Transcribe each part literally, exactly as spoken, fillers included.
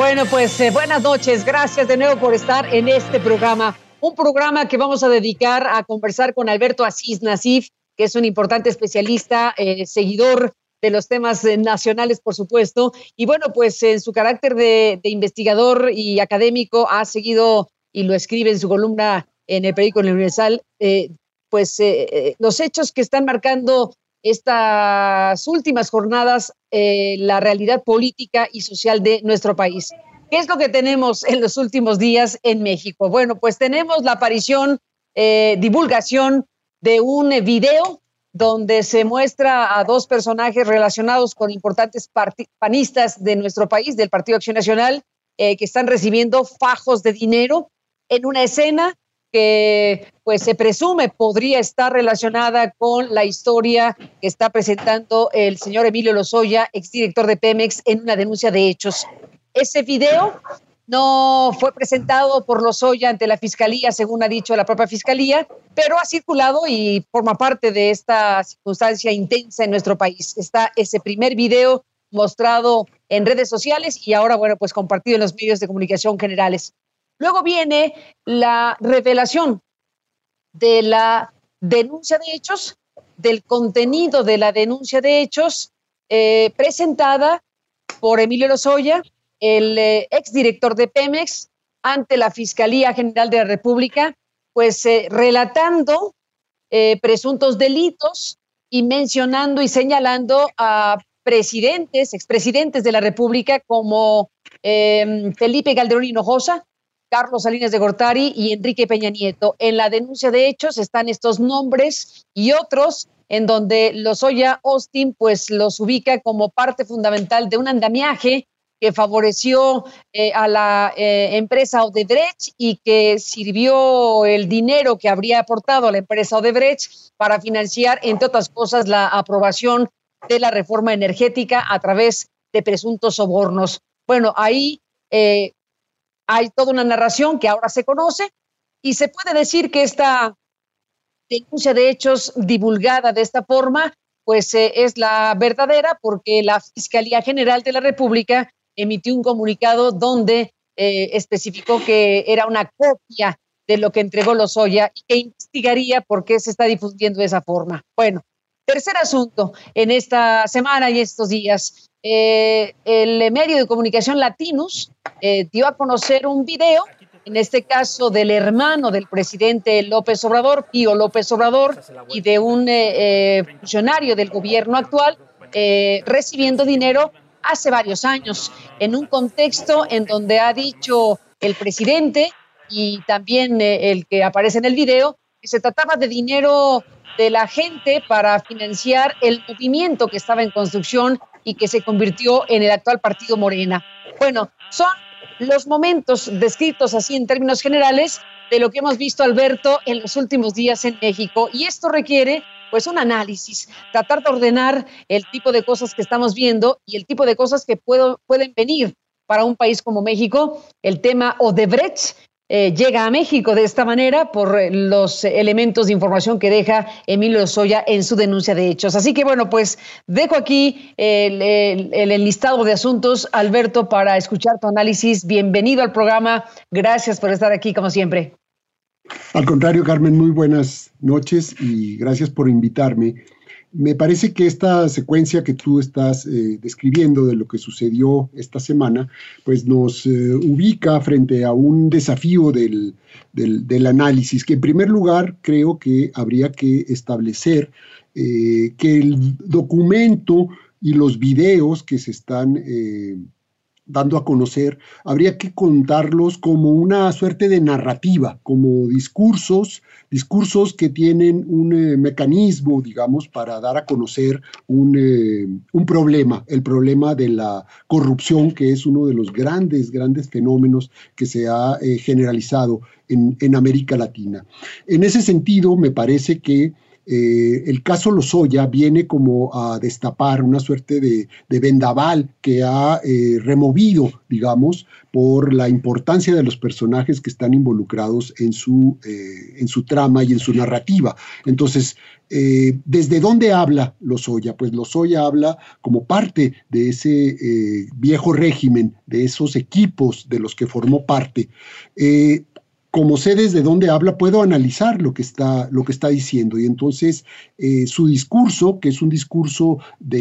Bueno, pues eh, buenas noches. Gracias de nuevo por estar en este programa. Un programa que vamos a dedicar a conversar con Alberto Asís Nassif, que es un importante especialista, eh, seguidor de los temas eh, nacionales, por supuesto. Y bueno, pues en su carácter de, de investigador y académico ha seguido, y lo escribe en su columna en el periódico El Universal, eh, pues eh, eh, los hechos que están marcando estas últimas jornadas, eh, la realidad política y social de nuestro país. ¿Qué es lo que tenemos en los últimos días en México? Bueno, pues tenemos la aparición, eh, divulgación de un eh, video donde se muestra a dos personajes relacionados con importantes panistas de nuestro país, del Partido Acción Nacional, eh, que están recibiendo fajos de dinero en una escena que pues se presume podría estar relacionada con la historia que está presentando el señor Emilio Lozoya, exdirector de Pemex, en una denuncia de hechos. Ese video no fue presentado por Lozoya ante la Fiscalía, según ha dicho la propia Fiscalía, pero ha circulado y forma parte de esta circunstancia intensa en nuestro país. Está ese primer video mostrado en redes sociales y ahora, bueno, pues compartido en los medios de comunicación generales. Luego viene la revelación de la denuncia de hechos, del contenido de la denuncia de hechos eh, presentada por Emilio Lozoya, el eh, exdirector de Pemex, ante la Fiscalía General de la República, pues eh, relatando eh, presuntos delitos y mencionando y señalando a presidentes, expresidentes de la República como eh, Felipe Calderón Hinojosa, Carlos Salinas de Gortari y Enrique Peña Nieto. En la denuncia de hechos están estos nombres y otros en donde Lozoya Austin pues los ubica como parte fundamental de un andamiaje que favoreció eh, a la eh, empresa Odebrecht y que sirvió el dinero que habría aportado a la empresa Odebrecht para financiar, entre otras cosas, la aprobación de la reforma energética a través de presuntos sobornos. Bueno, ahí eh, hay toda una narración que ahora se conoce y se puede decir que esta denuncia de hechos divulgada de esta forma pues eh, es la verdadera, porque la Fiscalía General de la República emitió un comunicado donde eh, especificó que era una copia de lo que entregó Lozoya y que investigaría por qué se está difundiendo de esa forma. Bueno, tercer asunto en esta semana y estos días. Eh, el medio de comunicación Latinus eh, dio a conocer un video, en este caso del hermano del presidente López Obrador, Pío López Obrador, y de un eh, eh, funcionario del gobierno actual eh, recibiendo dinero hace varios años, en un contexto en donde ha dicho el presidente y también eh, el que aparece en el video, que se trataba de dinero de la gente para financiar el movimiento que estaba en construcción y que se convirtió en el actual partido Morena. Bueno, son los momentos descritos así en términos generales de lo que hemos visto, Alberto, en los últimos días en México, y esto requiere pues un análisis, tratar de ordenar el tipo de cosas que estamos viendo y el tipo de cosas que puedo, pueden venir para un país como México. El tema Odebrecht eh, llega a México de esta manera por eh, los elementos de información que deja Emilio Lozoya en su denuncia de hechos. Así que bueno, pues dejo aquí el, el, el enlistado de asuntos, Alberto, para escuchar tu análisis. Bienvenido al programa. Gracias por estar aquí, como siempre. Al contrario, Carmen, muy buenas noches y gracias por invitarme. Me parece que esta secuencia que tú estás eh, describiendo de lo que sucedió esta semana, pues nos eh, ubica frente a un desafío del, del, del análisis, que en primer lugar creo que habría que establecer eh, que el documento y los videos que se están eh, dando a conocer, habría que contarlos como una suerte de narrativa, como discursos, discursos que tienen un eh, mecanismo, digamos, para dar a conocer un, eh, un problema, el problema de la corrupción, que es uno de los grandes, grandes fenómenos que se ha eh, generalizado en, en América Latina. En ese sentido, me parece que Eh, el caso Lozoya viene como a destapar una suerte de, de vendaval que ha eh, removido, digamos, por la importancia de los personajes que están involucrados en su, eh, en su trama y en su narrativa. Entonces, eh, ¿desde dónde habla Lozoya? Pues Lozoya habla como parte de ese eh, viejo régimen, de esos equipos de los que formó parte. Eh, Como sé desde dónde habla, puedo analizar lo que está, lo que está diciendo. Y entonces eh, su discurso, que es un discurso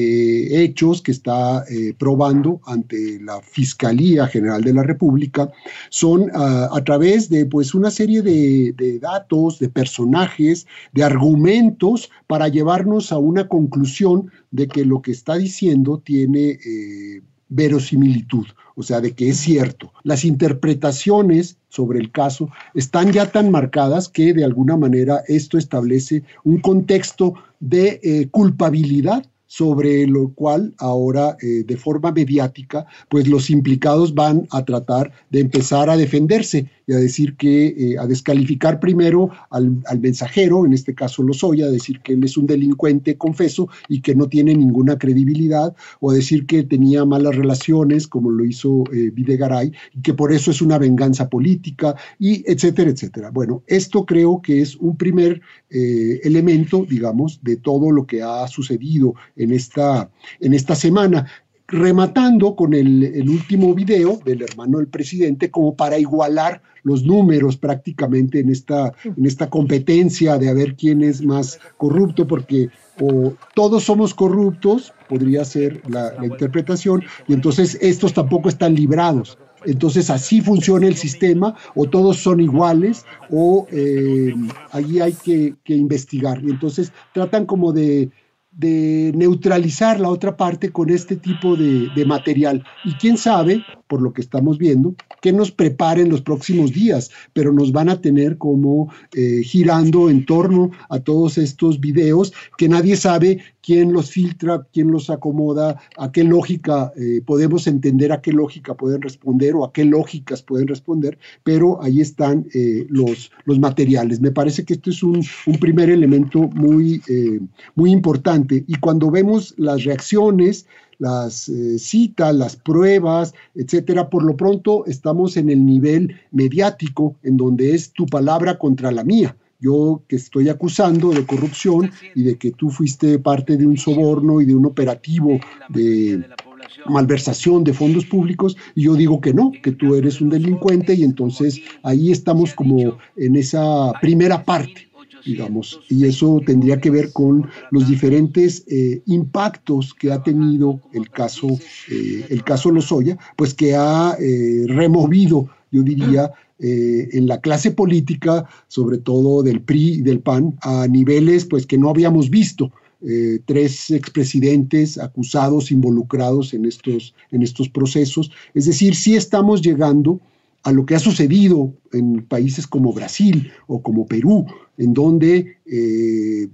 de hechos que está eh, probando ante la Fiscalía General de la República, son uh, a través de pues, una serie de, de datos, de personajes, de argumentos para llevarnos a una conclusión de que lo que está diciendo tiene eh, verosimilitud, o sea, de que es cierto. Las interpretaciones sobre el caso están ya tan marcadas que de alguna manera esto establece un contexto de eh, culpabilidad sobre lo cual ahora eh, de forma mediática pues los implicados van a tratar de empezar a defenderse y a decir que, eh, a descalificar primero al, al mensajero, en este caso Lozoya, a decir que él es un delincuente confeso y que no tiene ninguna credibilidad, o a decir que tenía malas relaciones, como lo hizo eh, Videgaray, y que por eso es una venganza política, y etcétera, etcétera. Bueno, esto creo que es un primer eh, elemento, digamos, de todo lo que ha sucedido en esta, en esta semana. Rematando con el, el último video del hermano del presidente, como para igualar los números prácticamente en esta, en esta competencia de a ver quién es más corrupto, porque o todos somos corruptos, podría ser la, la interpretación, y entonces estos tampoco están librados. Entonces así funciona el sistema, o todos son iguales, o eh, allí hay que, que investigar. Y entonces tratan como de de neutralizar la otra parte con este tipo de, de material. Y quién sabe, por lo que estamos viendo, qué nos prepara en los próximos días, pero nos van a tener como eh, girando en torno a todos estos videos que nadie sabe quién los filtra, quién los acomoda, a qué lógica eh, podemos entender, a qué lógica pueden responder o a qué lógicas pueden responder, pero ahí están eh, los, los materiales. Me parece que esto es un, un primer elemento muy, eh, muy importante. Y cuando vemos las reacciones, las eh, citas, las pruebas, etcétera, por lo pronto estamos en el nivel mediático, en donde es tu palabra contra la mía. Yo que estoy acusando de corrupción y de que tú fuiste parte de un soborno y de un operativo de malversación de fondos públicos, y yo digo que no, que tú eres un delincuente, y entonces ahí estamos como en esa primera parte, digamos, y eso tendría que ver con los diferentes eh, impactos que ha tenido el caso, eh, el caso Lozoya, pues que ha eh, removido, yo diría, eh, en la clase política, sobre todo del P R I y del P A N, a niveles pues que no habíamos visto. Eh, tres expresidentes acusados, involucrados en estos, en estos procesos. Es decir, sí estamos llegando a lo que ha sucedido en países como Brasil o como Perú, en donde eh,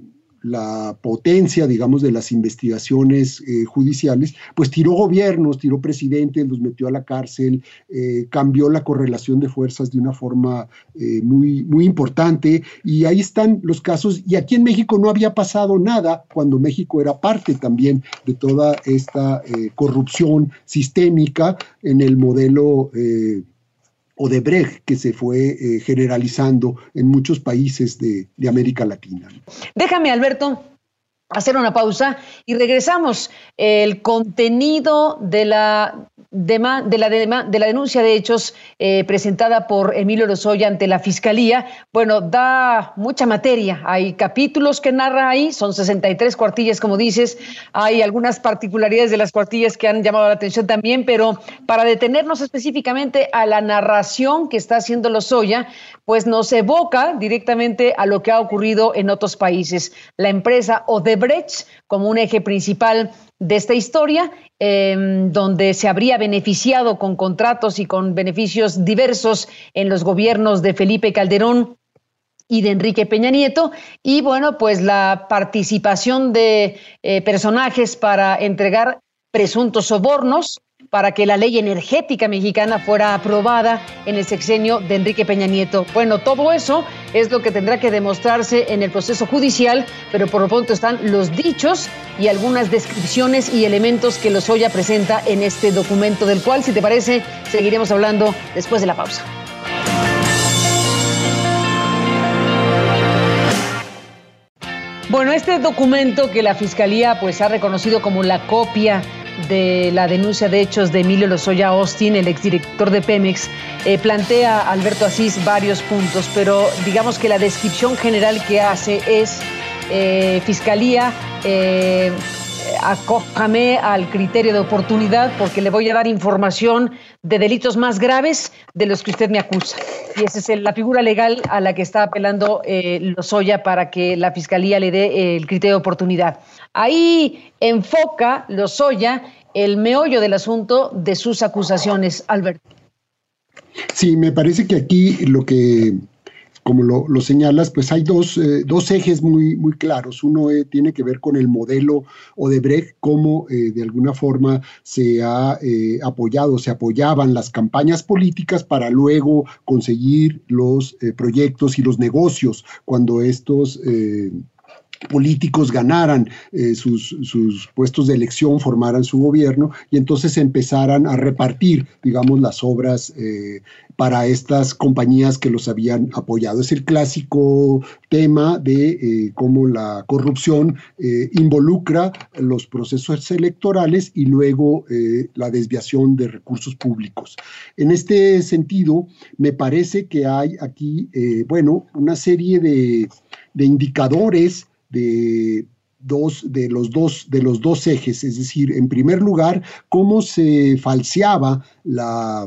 la potencia, digamos, de las investigaciones eh, judiciales, pues tiró gobiernos, tiró presidentes, los metió a la cárcel, eh, cambió la correlación de fuerzas de una forma eh, muy, muy importante, y ahí están los casos. Y aquí en México no había pasado nada cuando México era parte también de toda esta eh, corrupción sistémica en el modelo eh, Odebrecht, que se fue eh, generalizando en muchos países de, de América Latina. Déjame, Alberto, hacer una pausa y regresamos. El contenido de la, dema, de la, dema, de la denuncia de hechos eh, presentada por Emilio Lozoya ante la Fiscalía, bueno, da mucha materia. Hay capítulos que narra ahí, son sesenta y tres cuartillas, como dices. Hay algunas particularidades de las cuartillas que han llamado la atención también, pero para detenernos específicamente a la narración que está haciendo Lozoya, pues nos evoca directamente a lo que ha ocurrido en otros países. La empresa Odebrecht como un eje principal de esta historia, eh, donde se habría beneficiado con contratos y con beneficios diversos en los gobiernos de Felipe Calderón y de Enrique Peña Nieto, y bueno, pues la participación de eh, personajes para entregar presuntos sobornos para que la ley energética mexicana fuera aprobada en el sexenio de Enrique Peña Nieto. Bueno, todo eso es lo que tendrá que demostrarse en el proceso judicial, pero por lo pronto están los dichos y algunas descripciones y elementos que Lozoya presenta en este documento, del cual, si te parece, seguiremos hablando después de la pausa. Bueno, este documento que la Fiscalía pues ha reconocido como la copia de la denuncia de hechos de Emilio Lozoya Austin, el exdirector de Pemex, eh, plantea a Alberto Asís varios puntos, pero digamos que la descripción general que hace es eh, Fiscalía, eh, acójame al criterio de oportunidad porque le voy a dar información de delitos más graves de los que usted me acusa. Y esa es el, la figura legal a la que está apelando eh, Lozoya para que la Fiscalía le dé eh, el criterio de oportunidad. Ahí enfoca Lozoya el meollo del asunto de sus acusaciones, Alberto. Sí, me parece que aquí lo que, como lo, lo señalas, pues hay dos, eh, dos ejes muy, muy claros. Uno eh, tiene que ver con el modelo Odebrecht, cómo eh, de alguna forma se ha eh, apoyado, se apoyaban las campañas políticas para luego conseguir los eh, proyectos y los negocios cuando estos eh, políticos ganaran eh, sus, sus puestos de elección, formaran su gobierno y entonces empezaran a repartir, digamos, las obras eh, para estas compañías que los habían apoyado. Es el clásico tema de eh, cómo la corrupción eh, involucra los procesos electorales y luego eh, la desviación de recursos públicos. En este sentido, me parece que hay aquí, eh, bueno, una serie de, de indicadores de, dos, de, los dos, de los dos ejes, es decir, en primer lugar, cómo se falseaba la,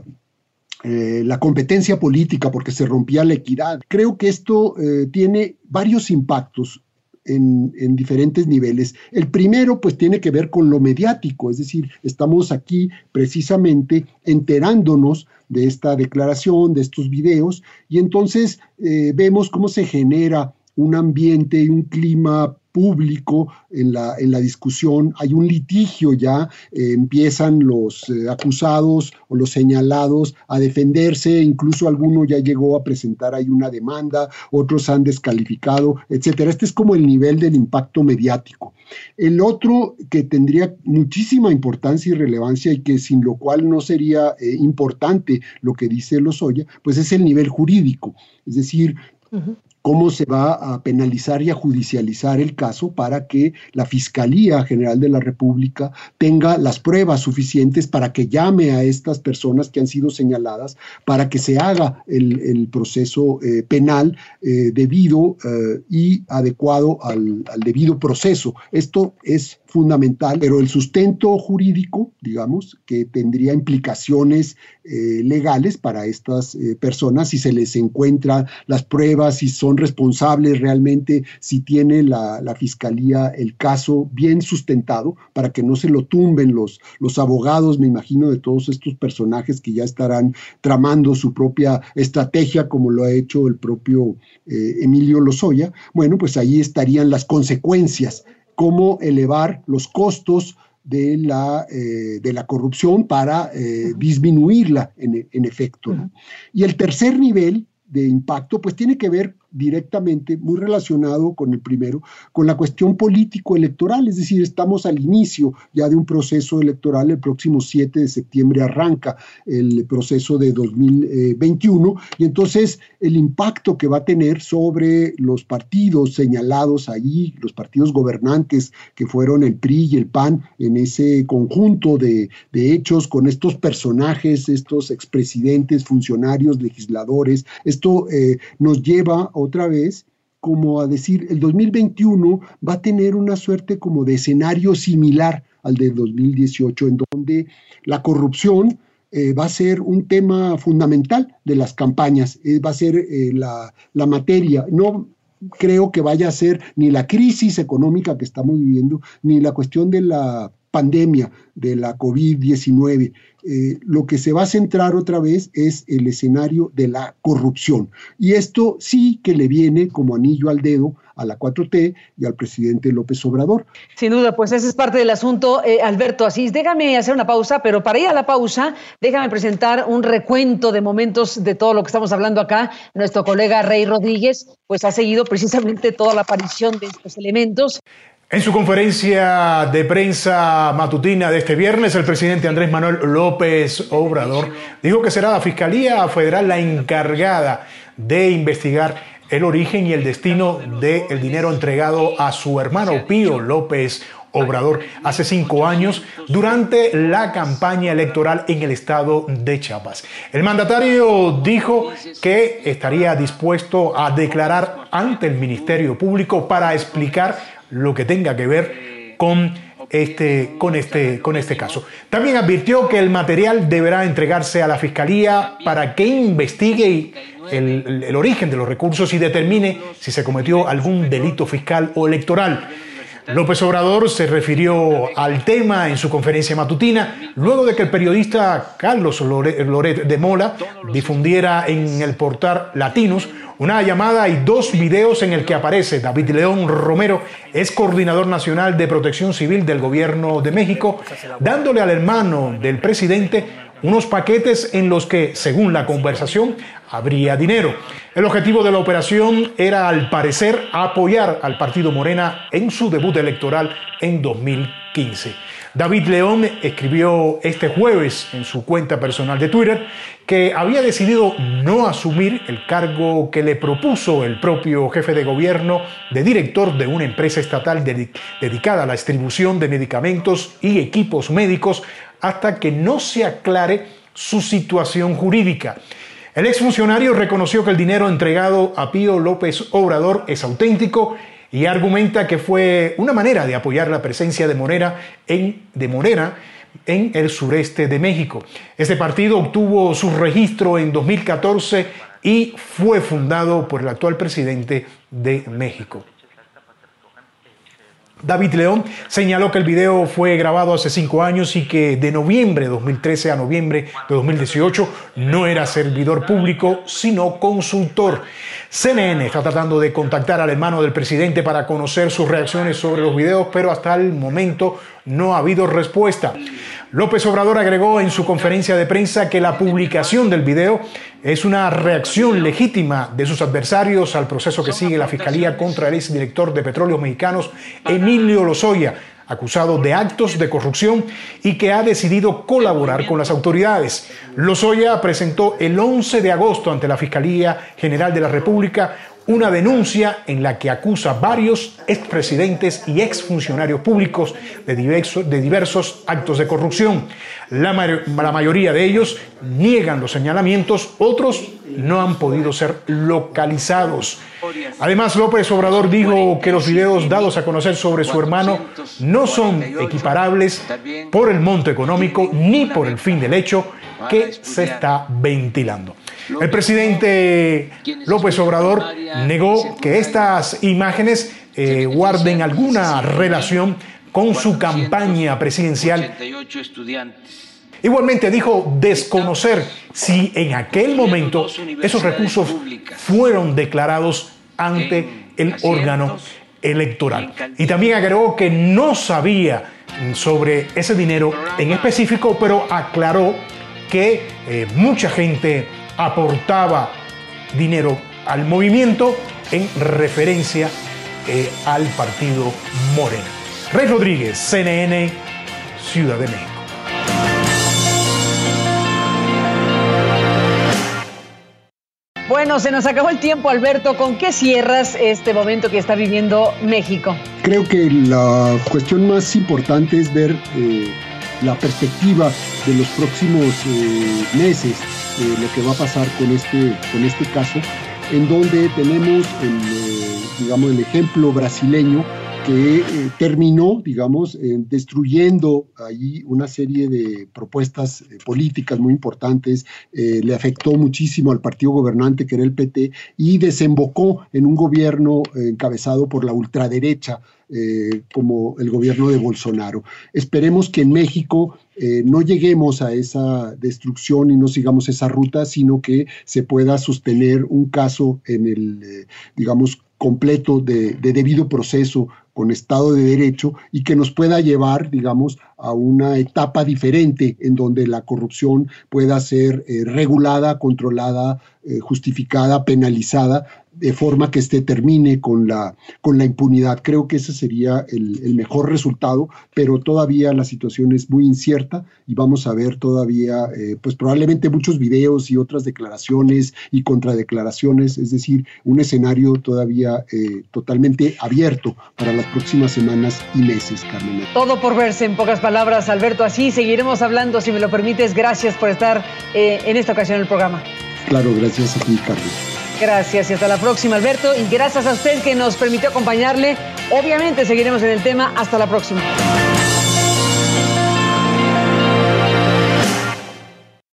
eh, la competencia política porque se rompía la equidad. Creo que esto eh, tiene varios impactos en, en diferentes niveles. El primero, pues, tiene que ver con lo mediático, es decir, estamos aquí precisamente enterándonos de esta declaración, de estos videos, y entonces eh, vemos cómo se genera un ambiente y un clima público en la, en la discusión. Hay un litigio ya, eh, empiezan los eh, acusados o los señalados a defenderse, incluso alguno ya llegó a presentar ahí una demanda, otros han descalificado, etcétera. Este es como el nivel del impacto mediático. El otro que tendría muchísima importancia y relevancia y que sin lo cual no sería eh, importante lo que dice Lozoya, pues es el nivel jurídico, es decir, uh-huh. cómo se va a penalizar y a judicializar el caso para que la Fiscalía General de la República tenga las pruebas suficientes para que llame a estas personas que han sido señaladas, para que se haga el, el proceso eh, penal eh, debido eh, y adecuado al, al debido proceso. Esto es fundamental, pero el sustento jurídico, digamos, que tendría implicaciones eh, legales para estas eh, personas, si se les encuentran las pruebas, si son responsables realmente, si tiene la, la Fiscalía el caso bien sustentado, para que no se lo tumben los, los abogados, me imagino, de todos estos personajes que ya estarán tramando su propia estrategia, como lo ha hecho el propio eh, Emilio Lozoya. Bueno, pues ahí estarían las consecuencias, cómo elevar los costos de la, eh, de la corrupción para eh, disminuirla en, en efecto, ¿no? Y el tercer nivel de impacto pues tiene que ver directamente, muy relacionado con el primero, con la cuestión político-electoral, es decir, estamos al inicio ya de un proceso electoral. El próximo siete de septiembre arranca el proceso de dos mil veintiuno, y entonces el impacto que va a tener sobre los partidos señalados ahí, los partidos gobernantes que fueron el P R I y el P A N, en ese conjunto de, de hechos con estos personajes, estos expresidentes, funcionarios, legisladores, esto eh, nos lleva a otra vez como a decir, el dos mil veintiuno va a tener una suerte como de escenario similar al de dos mil dieciocho, en donde la corrupción eh, va a ser un tema fundamental de las campañas, eh, va a ser eh, la, la materia. No creo que vaya a ser ni la crisis económica que estamos viviendo, ni la cuestión de la pandemia de la COVID diecinueve. Eh, lo que se va a centrar otra vez es el escenario de la corrupción. Y esto sí que le viene como anillo al dedo a la cuatro T y al presidente López Obrador. Sin duda, pues ese es parte del asunto, eh, Alberto Asís. Déjame hacer una pausa, pero para ir a la pausa, déjame presentar un recuento de momentos de todo lo que estamos hablando acá. Nuestro colega Rey Rodríguez, pues ha seguido precisamente toda la aparición de estos elementos. En su conferencia de prensa matutina de este viernes, el presidente Andrés Manuel López Obrador dijo que será la Fiscalía Federal la encargada de investigar el origen y el destino del dinero entregado a su hermano Pío López Obrador hace cinco años durante la campaña electoral en el estado de Chiapas. El mandatario dijo que estaría dispuesto a declarar ante el Ministerio Público para explicar lo que tenga que ver con este, con, este, con este caso. También advirtió que el material deberá entregarse a la Fiscalía para que investigue el, el, el origen de los recursos y determine si se cometió algún delito fiscal o electoral. López Obrador se refirió al tema en su conferencia matutina luego de que el periodista Carlos Loret de Mola difundiera en el portal Latinos una llamada y dos videos en el que aparece David León Romero, ex coordinador nacional de Protección Civil del Gobierno de México, dándole al hermano del presidente unos paquetes en los que, según la conversación, habría dinero. El objetivo de la operación era, al parecer, apoyar al partido Morena en su debut electoral en dos mil quince. David León escribió este jueves en su cuenta personal de Twitter que había decidido no asumir el cargo que le propuso el propio jefe de gobierno de director de una empresa estatal dedic- dedicada a la distribución de medicamentos y equipos médicos hasta que no se aclare su situación jurídica. El exfuncionario reconoció que el dinero entregado a Pío López Obrador es auténtico y argumenta que fue una manera de apoyar la presencia de Morena en, de Morena en el sureste de México. Este partido obtuvo su registro en dos mil catorce y fue fundado por el actual presidente de México. David León señaló que el video fue grabado hace cinco años y que de noviembre de dos mil trece a noviembre de dos mil dieciocho no era servidor público, sino consultor. C N N está tratando de contactar al hermano del presidente para conocer sus reacciones sobre los videos, pero hasta el momento no ha habido respuesta. López Obrador agregó en su conferencia de prensa que la publicación del video es una reacción legítima de sus adversarios al proceso que sigue la Fiscalía contra el exdirector de Petróleos Mexicanos, Emilio Lozoya, acusado de actos de corrupción y que ha decidido colaborar con las autoridades. Lozoya presentó el once de agosto ante la Fiscalía General de la República una denuncia en la que acusa a varios expresidentes y exfuncionarios públicos de diversos, de diversos actos de corrupción. La, la mayoría de ellos niegan los señalamientos, otros no han podido ser localizados. Además, López Obrador dijo que los videos dados a conocer sobre su hermano no son equiparables por el monto económico ni por el fin del hecho que se está ventilando. El presidente López Obrador negó que estas imágenes eh, guarden alguna relación con su campaña presidencial. Igualmente dijo desconocer si en aquel momento esos recursos fueron declarados ante el órgano electoral. Y también agregó que no sabía sobre ese dinero en específico, pero aclaró que eh, mucha gente aportaba dinero al movimiento en referencia eh, al partido Morena. Rey Rodríguez, C N N, Ciudad de México. Bueno, se nos acabó el tiempo, Alberto. ¿Con qué cierras este momento que está viviendo México? Creo que la cuestión más importante es ver eh, la perspectiva de los próximos eh, meses, eh, lo que va a pasar con este, con este caso, en donde tenemos el, eh, digamos, el ejemplo brasileño que eh, terminó, digamos, eh, destruyendo ahí una serie de propuestas eh, políticas muy importantes, eh, le afectó muchísimo al partido gobernante que era el P T y desembocó en un gobierno eh, encabezado por la ultraderecha, eh, como el gobierno de Bolsonaro. Esperemos que en México eh, no lleguemos a esa destrucción y no sigamos esa ruta, sino que se pueda sostener un caso en el, eh, digamos, completo de, de debido proceso con Estado de Derecho y que nos pueda llevar, digamos, a una etapa diferente en donde la corrupción pueda ser eh, regulada, controlada, eh, justificada, penalizada, de forma que este termine con la, con la impunidad. Creo que ese sería el, el mejor resultado, pero todavía la situación es muy incierta y vamos a ver todavía, eh, pues probablemente muchos videos y otras declaraciones y contradeclaraciones, es decir, un escenario todavía eh, totalmente abierto para las próximas semanas y meses, Carmen. Todo por verse, en pocas palabras, Alberto. Así seguiremos hablando, si me lo permites. Gracias por estar eh, en esta ocasión en el programa. Claro, gracias a ti, Carmen. Gracias y hasta la próxima, Alberto. Y gracias a usted que nos permitió acompañarle. Obviamente seguiremos en el tema. Hasta la próxima.